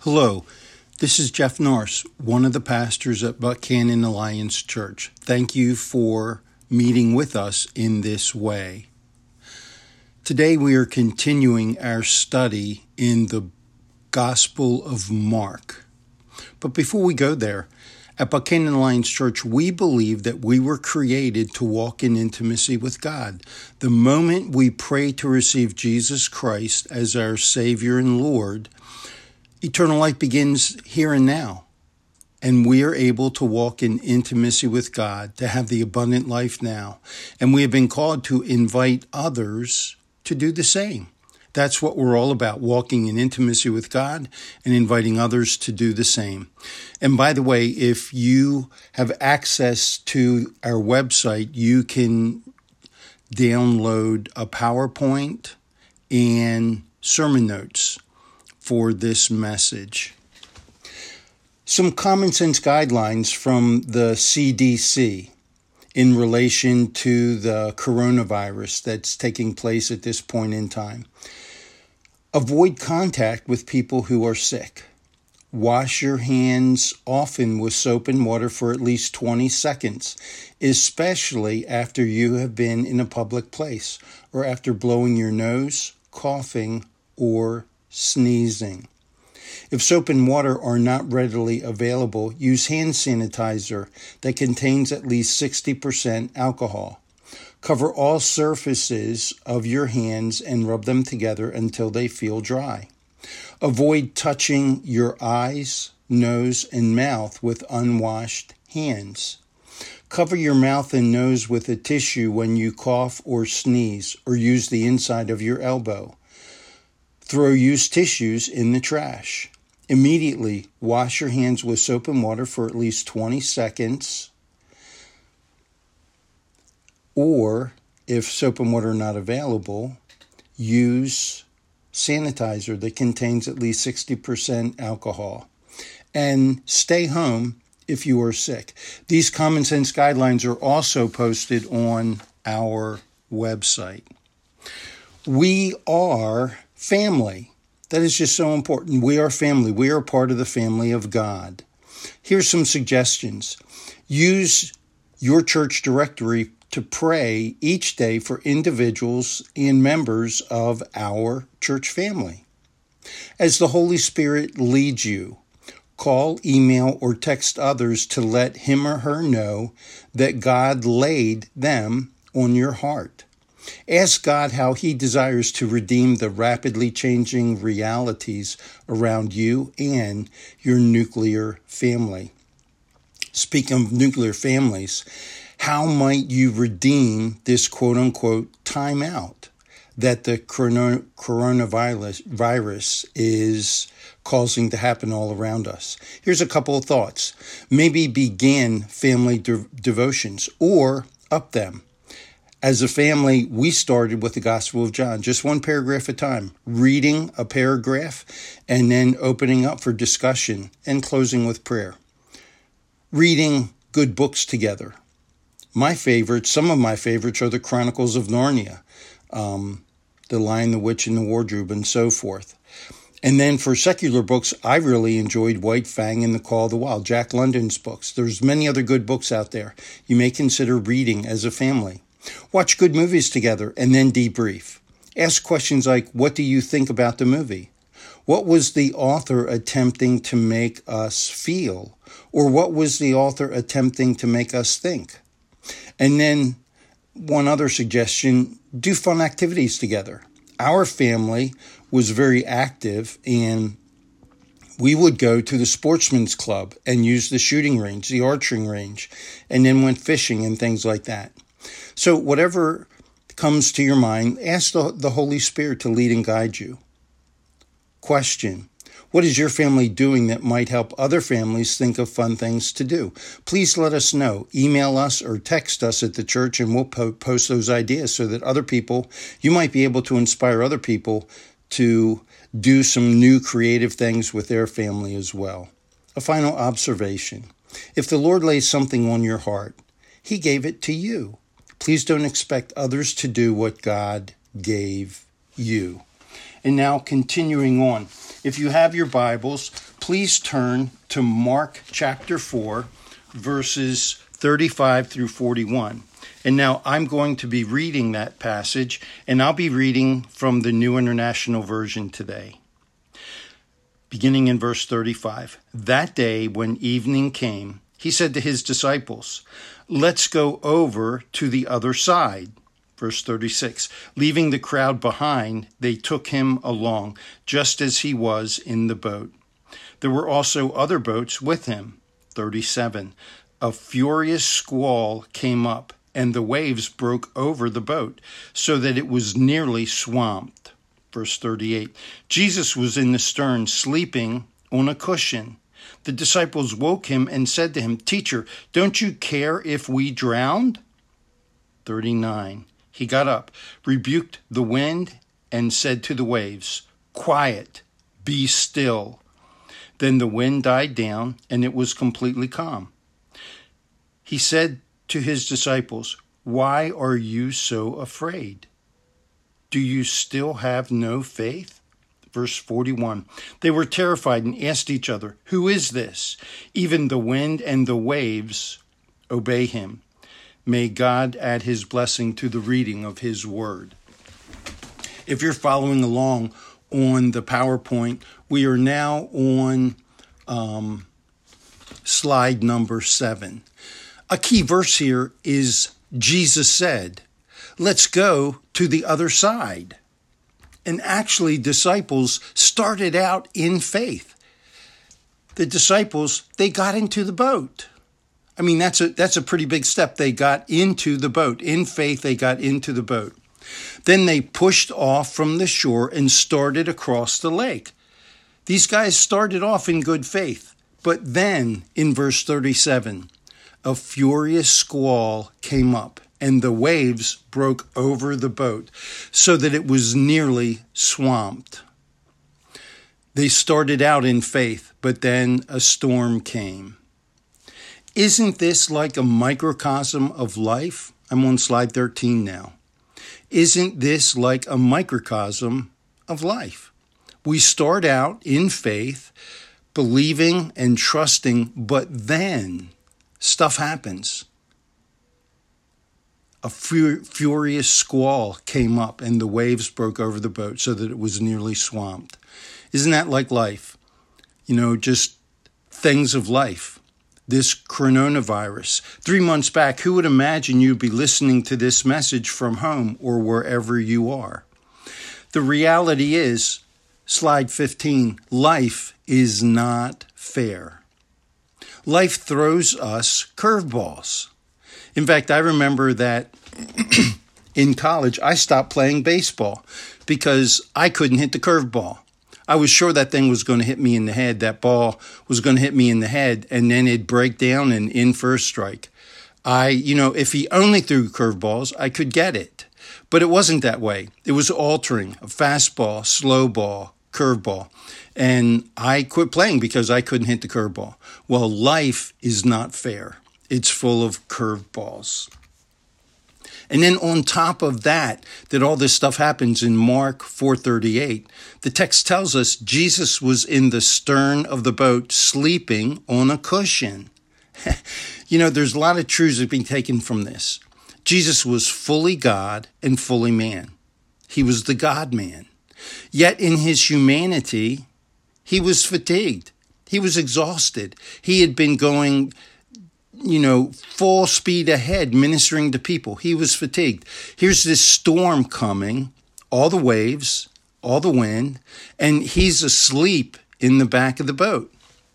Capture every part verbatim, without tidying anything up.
Hello, this is Jeff Norris, one of the pastors at Buchanan Alliance Church. Thank you for meeting with us in this way. Today we are continuing our study in the Gospel of Mark. But before we go there, at Buchanan Alliance Church, we believe that we were created to walk in intimacy with God. The moment we pray to receive Jesus Christ as our Savior and Lord, eternal life begins here and now, and we are able to walk in intimacy with God, to have the abundant life now. And we have been called to invite others to do the same. That's what we're all about, walking in intimacy with God and inviting others to do the same. And by the way, if you have access to our website, you can download a PowerPoint and sermon notes for this message. Some common sense guidelines from the C D C in relation to the coronavirus that's taking place at this point in time. Avoid contact with people who are sick. Wash your hands often with soap and water for at least twenty seconds, especially after you have been in a public place or after blowing your nose, coughing, or sneezing. If soap and water are not readily available, use hand sanitizer that contains at least sixty percent alcohol. Cover all surfaces of your hands and rub them together until they feel dry. Avoid touching your eyes, nose, and mouth with unwashed hands. Cover your mouth and nose with a tissue when you cough or sneeze, or use the inside of your elbow. Throw used tissues in the trash. Immediately wash your hands with soap and water for at least twenty seconds. Or, if soap and water are not available, use sanitizer that contains at least sixty percent alcohol. And stay home if you are sick. These common sense guidelines are also posted on our website. We are family. That is just so important. We are family. We are part of the family of God. Here's some suggestions. Use your church directory to pray each day for individuals and members of our church family. As the Holy Spirit leads you, call, email, or text others to let him or her know that God laid them on your heart. Ask God how he desires to redeem the rapidly changing realities around you and your nuclear family. Speaking of nuclear families, how might you redeem this quote-unquote timeout that the corona, coronavirus virus is causing to happen all around us? Here's a couple of thoughts. Maybe begin family de- devotions or up them. As a family, we started with the Gospel of John, just one paragraph at a time, reading a paragraph and then opening up for discussion and closing with prayer. Reading good books together. My favorites, some of my favorites are the Chronicles of Narnia, um, The Lion, the Witch, and the Wardrobe, and so forth. And then for secular books, I really enjoyed White Fang and The Call of the Wild, Jack London's books. There's many other good books out there you may consider reading as a family. Watch good movies together and then debrief. Ask questions like, what do you think about the movie? What was the author attempting to make us feel? Or what was the author attempting to make us think? And then one other suggestion, do fun activities together. Our family was very active, and we would go to the sportsman's club and use the shooting range, the archery range, and then went fishing and things like that. So whatever comes to your mind, ask the, the Holy Spirit to lead and guide you. Question: what is your family doing that might help other families think of fun things to do? Please let us know. Email us or text us at the church, and we'll po- post those ideas so that other people, you might be able to inspire other people to do some new creative things with their family as well. A final observation. If the Lord lays something on your heart, he gave it to you. Please don't expect others to do what God gave you. And now continuing on. If you have your Bibles, please turn to Mark chapter four, verses thirty-five through forty-one. And now I'm going to be reading that passage, and I'll be reading from the New International Version today. Beginning in verse thirty-five. That day when evening came, he said to his disciples, "Let's go over to the other side." Verse thirty-six. Leaving the crowd behind, they took him along, just as he was in the boat. There were also other boats with him. thirty-seven. A furious squall came up, and the waves broke over the boat, so that it was nearly swamped. Verse thirty-eight. Jesus was in the stern, sleeping on a cushion. The disciples woke him and said to him, "Teacher, don't you care if we drowned?" thirty-nine. He got up, rebuked the wind, and said to the waves, "Quiet, be still." Then the wind died down, and it was completely calm. He said to his disciples, "Why are you so afraid? Do you still have no faith?" Verse forty-one. They were terrified and asked each other, "Who is this? Even the wind and the waves obey him." May God add his blessing to the reading of his word. If you're following along on the PowerPoint, we are now on um, slide number seven. A key verse here is Jesus said, "Let's go to the other side." And actually, disciples started out in faith. The disciples, they got into the boat. I mean, that's a that's a pretty big step. They got into the boat. In faith, they got into the boat. Then they pushed off from the shore and started across the lake. These guys started off in good faith. But then, in verse thirty-seven, a furious squall came up, and the waves broke over the boat, so that it was nearly swamped. They started out in faith, but then a storm came. Isn't this like a microcosm of life? I'm on slide thirteen now. Isn't this like a microcosm of life? We start out in faith, believing and trusting, but then stuff happens. A fur- furious squall came up, and the waves broke over the boat so that it was nearly swamped. Isn't that like life? You know, just things of life. This coronavirus. Three months back, who would imagine you'd be listening to this message from home or wherever you are? The reality is, slide fifteen, life is not fair. Life throws us curveballs. In fact, I remember that in college, I stopped playing baseball because I couldn't hit the curveball. I was sure that thing was going to hit me in the head. That ball was going to hit me in the head, and then it'd break down and in for a strike. I, you know, if he only threw curveballs, I could get it. But it wasn't that way. It was altering, a fastball, slow ball, curveball. And I quit playing because I couldn't hit the curveball. Well, life is not fair. It's full of curveballs. And then on top of that, that all this stuff happens in Mark four thirty-eight, the text tells us Jesus was in the stern of the boat sleeping on a cushion. You know, there's a lot of truths that have been taken from this. Jesus was fully God and fully man. He was the God-man. Yet in his humanity, he was fatigued. He was exhausted. He had been going, you know, full speed ahead, ministering to people. He was fatigued. Here's this storm coming, all the waves, all the wind, and he's asleep in the back of the boat.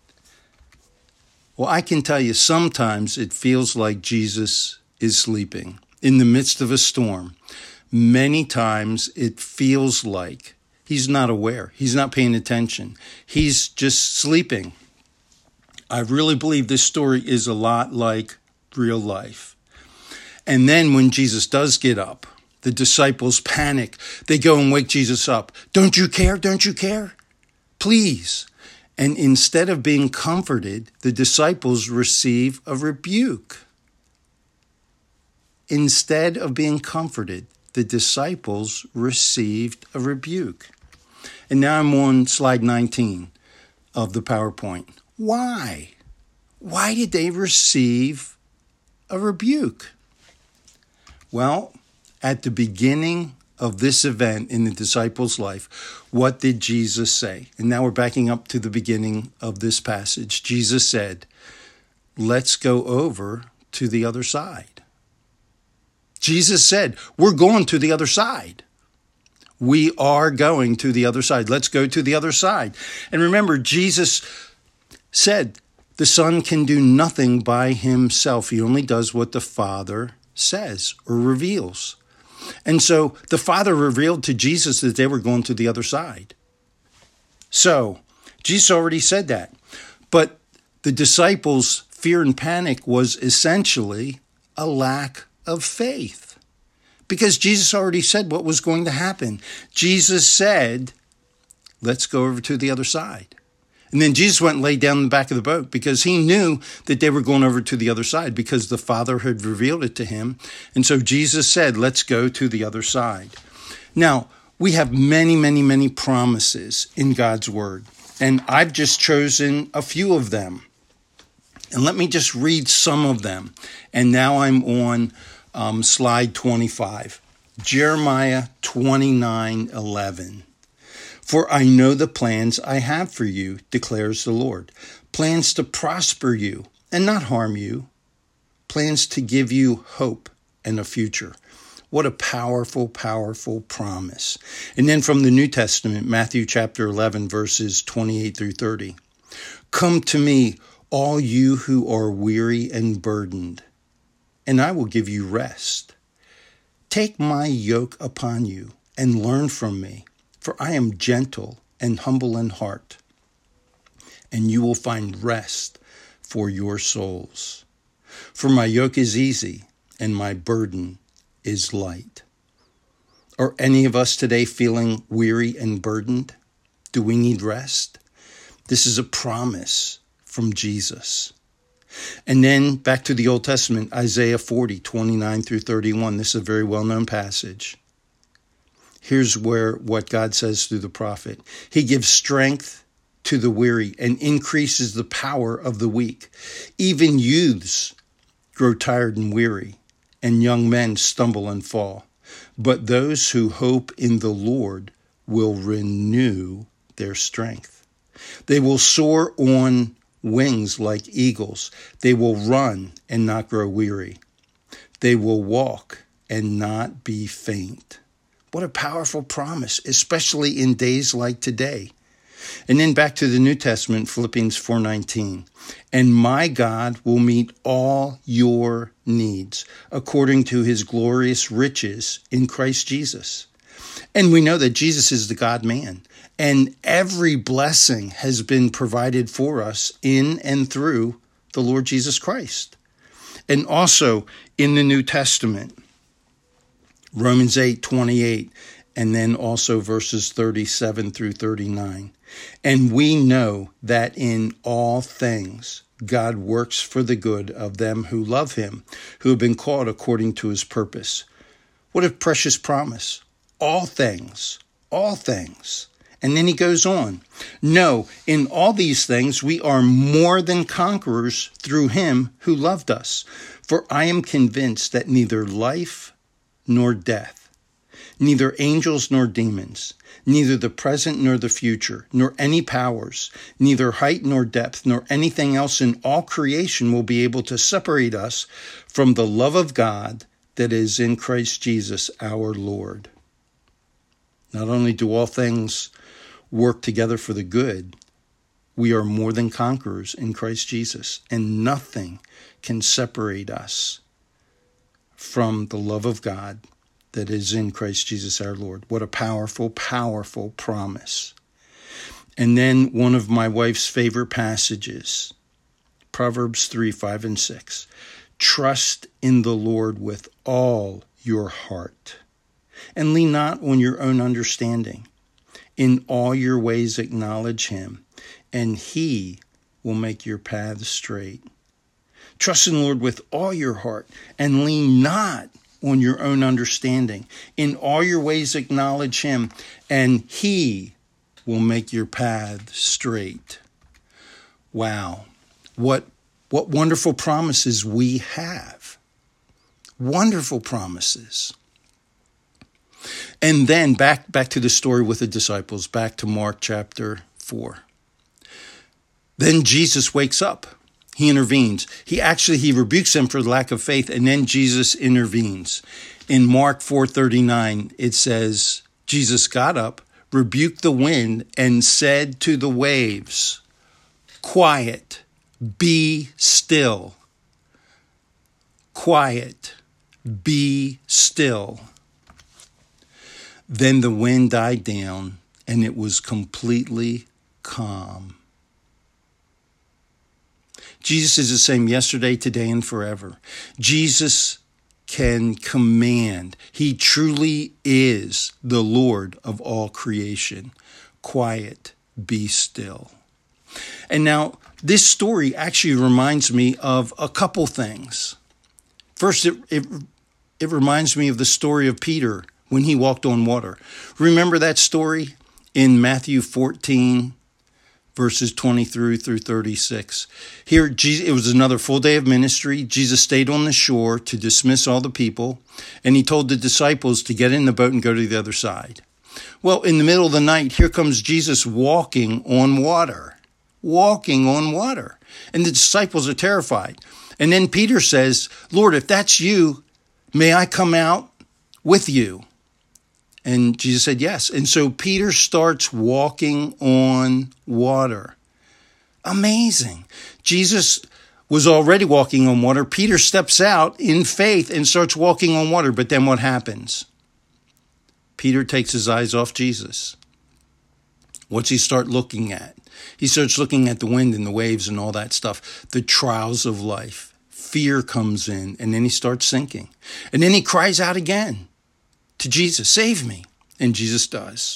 Well, I can tell you, sometimes it feels like Jesus is sleeping in the midst of a storm. Many times it feels like he's not aware. He's not paying attention. He's just sleeping. I really believe this story is a lot like real life. And then when Jesus does get up, the disciples panic. They go and wake Jesus up. Don't you care? Don't you care? Please. And instead of being comforted, the disciples receive a rebuke. Instead of being comforted, the disciples received a rebuke. And now I'm on slide nineteen of the PowerPoint. Why? Why did they receive a rebuke? Well, at the beginning of this event in the disciples' life, what did Jesus say? And now we're backing up to the beginning of this passage. Jesus said, let's go over to the other side. Jesus said, we're going to the other side. We are going to the other side. Let's go to the other side. And remember, Jesus said the Son can do nothing by himself. He only does what the Father says or reveals. And so the Father revealed to Jesus that they were going to the other side. So Jesus already said that. But the disciples' fear and panic was essentially a lack of faith. Because Jesus already said what was going to happen. Jesus said, let's go over to the other side. And then Jesus went and laid down in the back of the boat because he knew that they were going over to the other side because the Father had revealed it to him. And so Jesus said, let's go to the other side. Now, we have many, many, many promises in God's word. And I've just chosen a few of them. And let me just read some of them. And now I'm on um, slide twenty-five. Jeremiah twenty-nine eleven. For I know the plans I have for you, declares the Lord. Plans to prosper you and not harm you. Plans to give you hope and a future. What a powerful, powerful promise. And then from the New Testament, Matthew chapter eleven, verses twenty-eight through thirty. Come to me, all you who are weary and burdened, and I will give you rest. Take my yoke upon you and learn from me. For I am gentle and humble in heart, and you will find rest for your souls. For my yoke is easy, and my burden is light. Are any of us today feeling weary and burdened? Do we need rest? This is a promise from Jesus. And then back to the Old Testament, Isaiah forty, twenty-nine through thirty-one. This is a very well-known passage. Here's where what God says through the prophet. He gives strength to the weary and increases the power of the weak. Even youths grow tired and weary, and young men stumble and fall. But those who hope in the Lord will renew their strength. They will soar on wings like eagles. They will run and not grow weary. They will walk and not be faint. What a powerful promise, especially in days like today. And then back to the New Testament, Philippians four nineteen. And my God will meet all your needs according to his glorious riches in Christ Jesus. And we know that Jesus is the God-man. And every blessing has been provided for us in and through the Lord Jesus Christ. And also in the New Testament, Romans eight twenty-eight, and then also verses thirty-seven through thirty-nine. And we know that in all things God works for the good of them who love him, who have been called according to his purpose. What a precious promise. All things, all things. And then he goes on. No, in all these things we are more than conquerors through him who loved us. For I am convinced that neither life nor death, neither angels nor demons, neither the present nor the future, nor any powers, neither height nor depth, nor anything else in all creation will be able to separate us from the love of God that is in Christ Jesus our Lord. Not only do all things work together for the good, we are more than conquerors in Christ Jesus, and nothing can separate us from the love of God that is in Christ Jesus our Lord. What a powerful, powerful promise. And then one of my wife's favorite passages, Proverbs three, five, and six. Trust in the Lord with all your heart, and lean not on your own understanding. In all your ways acknowledge him, and he will make your paths straight. Trust in the Lord with all your heart, and lean not on your own understanding. In all your ways acknowledge him, and he will make your path straight. Wow. What, what wonderful promises we have. Wonderful promises. And then back, back to the story with the disciples, back to Mark chapter four. Then Jesus wakes up. He intervenes. He actually, he rebukes them for the lack of faith, and then Jesus intervenes. In Mark four thirty-nine, it says, Jesus got up, rebuked the wind, and said to the waves, quiet, be still. Quiet, be still. Then the wind died down, and it was completely calm. Jesus is the same yesterday, today, and forever. Jesus can command. He truly is the Lord of all creation. Quiet, be still. And now, this story actually reminds me of a couple things. First, it, it, it reminds me of the story of Peter when he walked on water. Remember that story in Matthew fourteen, verses twenty-three through thirty-six. Here, Jesus, it was another full day of ministry. Jesus stayed on the shore to dismiss all the people, and he told the disciples to get in the boat and go to the other side. Well, in the middle of the night, here comes Jesus walking on water, walking on water, and the disciples are terrified. And then Peter says, Lord, if that's you, may I come out with you? And Jesus said, yes. And so Peter starts walking on water. Amazing. Jesus was already walking on water. Peter steps out in faith and starts walking on water. But then what happens? Peter takes his eyes off Jesus. What's he start looking at? He starts looking at the wind and the waves and all that stuff, the trials of life. Fear comes in, and then he starts sinking. And then he cries out again to Jesus, save me. And Jesus does.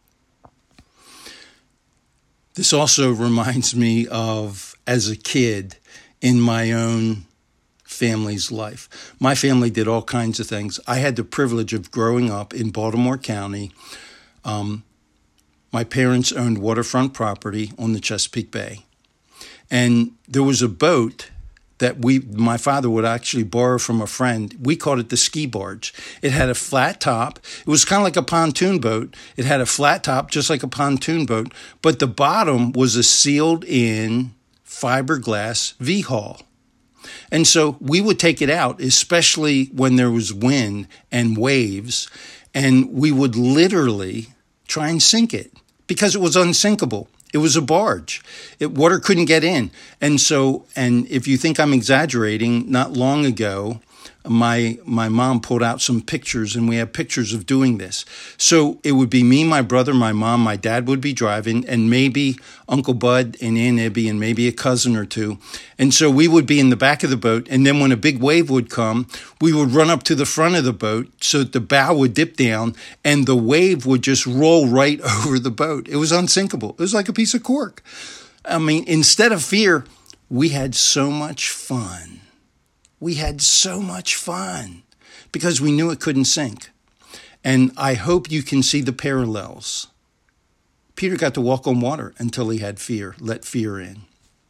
This also reminds me of, as a kid, in my own family's life. My family did all kinds of things. I had the privilege of growing up in Baltimore County. Um, my parents owned waterfront property on the Chesapeake Bay. And there was a boat that we, my father would actually borrow from a friend. We called it the ski barge. It had a flat top. It was kind of like a pontoon boat. It had a flat top, just like a pontoon boat, but the bottom was a sealed-in fiberglass V-hull. And so we would take it out, especially when there was wind and waves, and we would literally try and sink it because it was unsinkable. It was a barge. It, water couldn't get in. And so, and if you think I'm exaggerating, not long ago, my my mom pulled out some pictures, and we have pictures of doing this. So it would be me, my brother, my mom, my dad would be driving, and maybe Uncle Bud and Aunt Ibby and maybe a cousin or two. And so we would be in the back of the boat, and then when a big wave would come, we would run up to the front of the boat so that the bow would dip down, and the wave would just roll right over the boat. It was unsinkable. It was like a piece of cork. I mean, instead of fear, we had so much fun. We had so much fun because we knew it couldn't sink. And I hope you can see the parallels. Peter got to walk on water until he had fear, let fear in.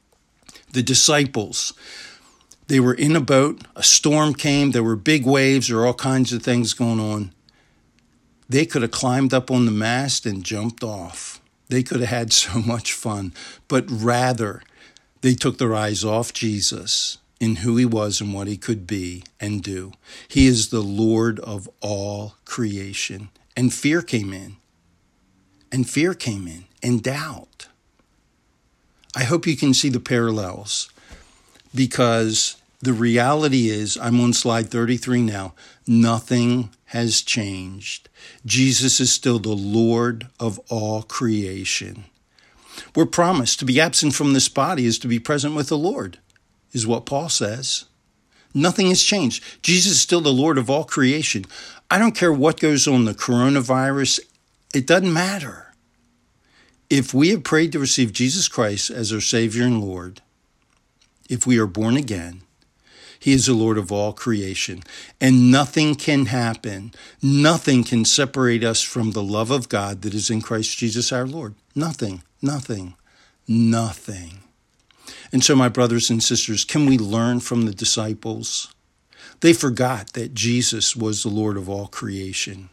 The disciples, they were in a boat, a storm came, there were big waves, there were all kinds of things going on. They could have climbed up on the mast and jumped off. They could have had so much fun, but rather they took their eyes off Jesus in who he was and what he could be and do. He is the Lord of all creation. And fear came in. And fear came in. And doubt. I hope you can see the parallels, because the reality is, I'm on slide thirty-three now, nothing has changed. Jesus is still the Lord of all creation. We're promised to be absent from this body is to be present with the Lord, is what Paul says. Nothing has changed. Jesus is still the Lord of all creation. I don't care what goes on, the coronavirus. It doesn't matter. If we have prayed to receive Jesus Christ as our Savior and Lord, if we are born again, he is the Lord of all creation. And nothing can happen. Nothing can separate us from the love of God that is in Christ Jesus our Lord. Nothing, nothing, nothing. And so, my brothers and sisters, can we learn from the disciples? They forgot that Jesus was the Lord of all creation.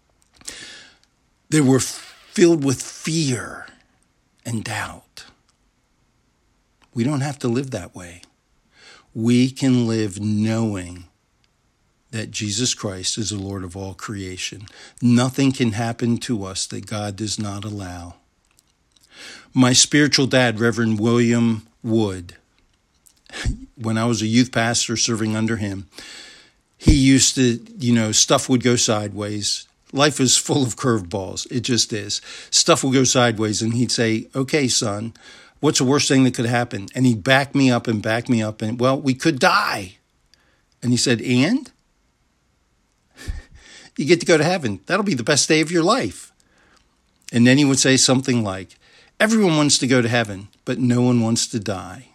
They were filled with fear and doubt. We don't have to live that way. We can live knowing that Jesus Christ is the Lord of all creation. Nothing can happen to us that God does not allow. My spiritual dad, Reverend William Wood, when I was a youth pastor serving under him, he used to, you know, stuff would go sideways. Life is full of curveballs. It just is. Stuff will go sideways, and he'd say, okay, son, what's the worst thing that could happen? And he'd back me up and back me up, and, well, we could die. And he said, and? You get to go to heaven. That'll be the best day of your life. And then he would say something like, everyone wants to go to heaven, but no one wants to die.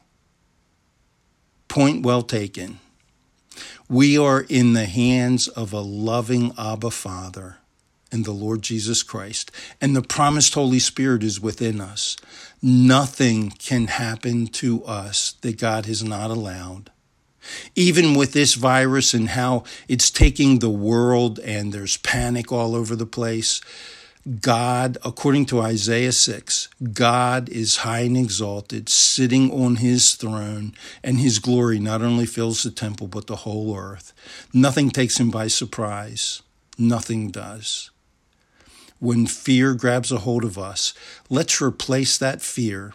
Point well taken. We are in the hands of a loving Abba Father and the Lord Jesus Christ, and the promised Holy Spirit is within us. Nothing can happen to us that God has not allowed. Even with this virus and how it's taking the world and there's panic all over the place, God, according to Isaiah six, God is high and exalted, sitting on his throne, and his glory not only fills the temple, but the whole earth. Nothing takes him by surprise. Nothing does. When fear grabs a hold of us, let's replace that fear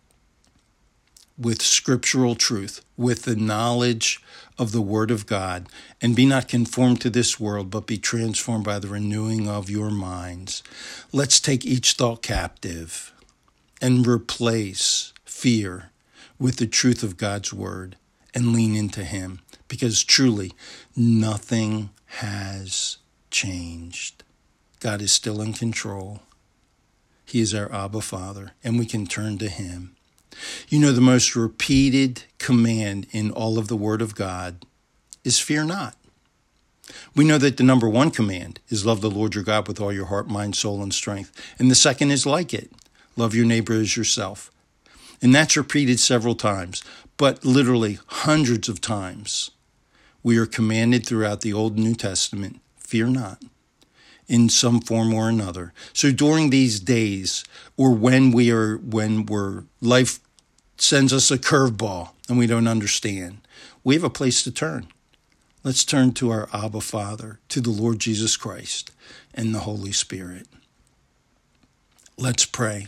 with scriptural truth, with the knowledge of the Word of God, and be not conformed to this world, but be transformed by the renewing of your minds. Let's take each thought captive and replace fear with the truth of God's Word and lean into Him, because truly nothing has changed. God is still in control. He is our Abba Father, and we can turn to Him. You know, the most repeated command in all of the Word of God is fear not. We know that the number one command is love the Lord your God with all your heart, mind, soul, and strength. And the second is like it, love your neighbor as yourself. And that's repeated several times, but literally hundreds of times. We are commanded throughout the Old and New Testament, fear not, in some form or another. So during these days, or when we are, when we're, life sends us a curveball and we don't understand, we have a place to turn. Let's turn to our Abba Father, to the Lord Jesus Christ and the Holy Spirit. Let's pray.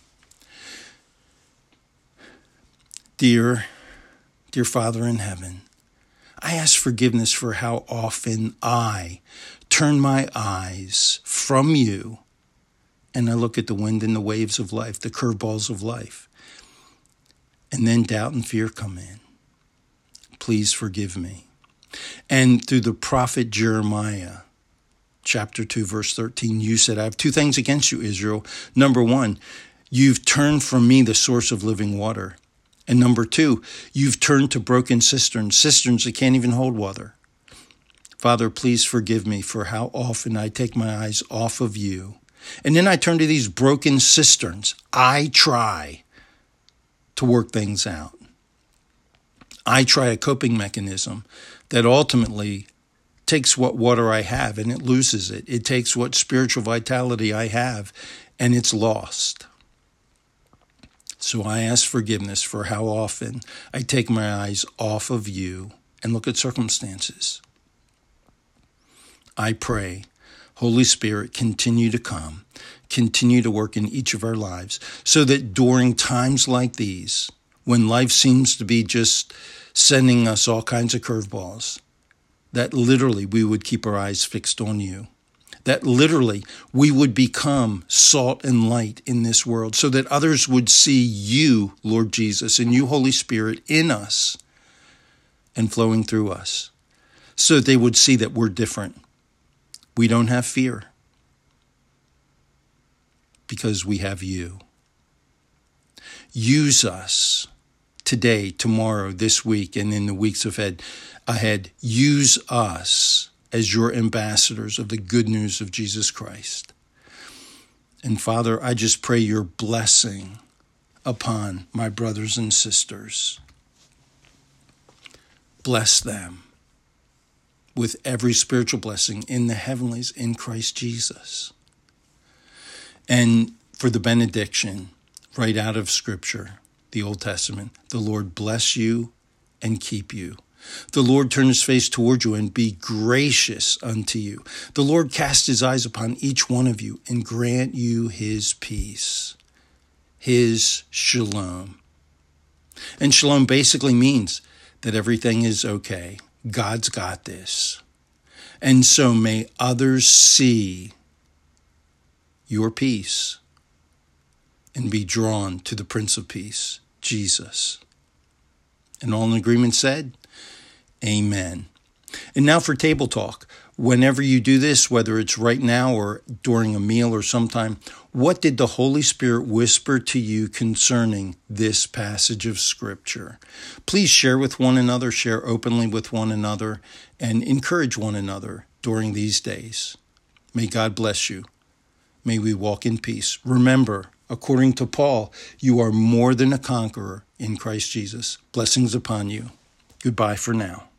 Dear, dear Father in heaven, I ask forgiveness for how often I turn my eyes from you and I look at the wind and the waves of life, the curveballs of life, and then doubt and fear come in. Please forgive me. And through the prophet Jeremiah, chapter two, verse thirteen, you said, I have two things against you, Israel. Number one, you've turned from me the source of living water. And number two, you've turned to broken cisterns, cisterns that can't even hold water. Father, please forgive me for how often I take my eyes off of you. And then I turn to these broken cisterns. I try to work things out. I try a coping mechanism that ultimately takes what water I have and it loses it. It takes what spiritual vitality I have and it's lost. So I ask forgiveness for how often I take my eyes off of you and look at circumstances. I pray, Holy Spirit, continue to come, continue to work in each of our lives so that during times like these, when life seems to be just sending us all kinds of curveballs, that literally we would keep our eyes fixed on you, that literally we would become salt and light in this world so that others would see you, Lord Jesus, and you, Holy Spirit, in us and flowing through us, so that they would see that we're different. We don't have fear because we have you. Use us today, tomorrow, this week, and in the weeks ahead. ahead. Use us as your ambassadors of the good news of Jesus Christ. And Father, I just pray your blessing upon my brothers and sisters. Bless them with every spiritual blessing in the heavenlies in Christ Jesus. And for the benediction, right out of Scripture, the Old Testament, the Lord bless you and keep you. The Lord turn his face toward you and be gracious unto you. The Lord cast his eyes upon each one of you and grant you his peace, his shalom. And shalom basically means that everything is okay. God's got this. And so may others see your peace and be drawn to the Prince of Peace, Jesus. And all in agreement said, amen. And now for table talk. Whenever you do this, whether it's right now or during a meal or sometime, what did the Holy Spirit whisper to you concerning this passage of Scripture? Please share with one another, share openly with one another, and encourage one another during these days. May God bless you. May we walk in peace. Remember, according to Paul, you are more than a conqueror in Christ Jesus. Blessings upon you. Goodbye for now.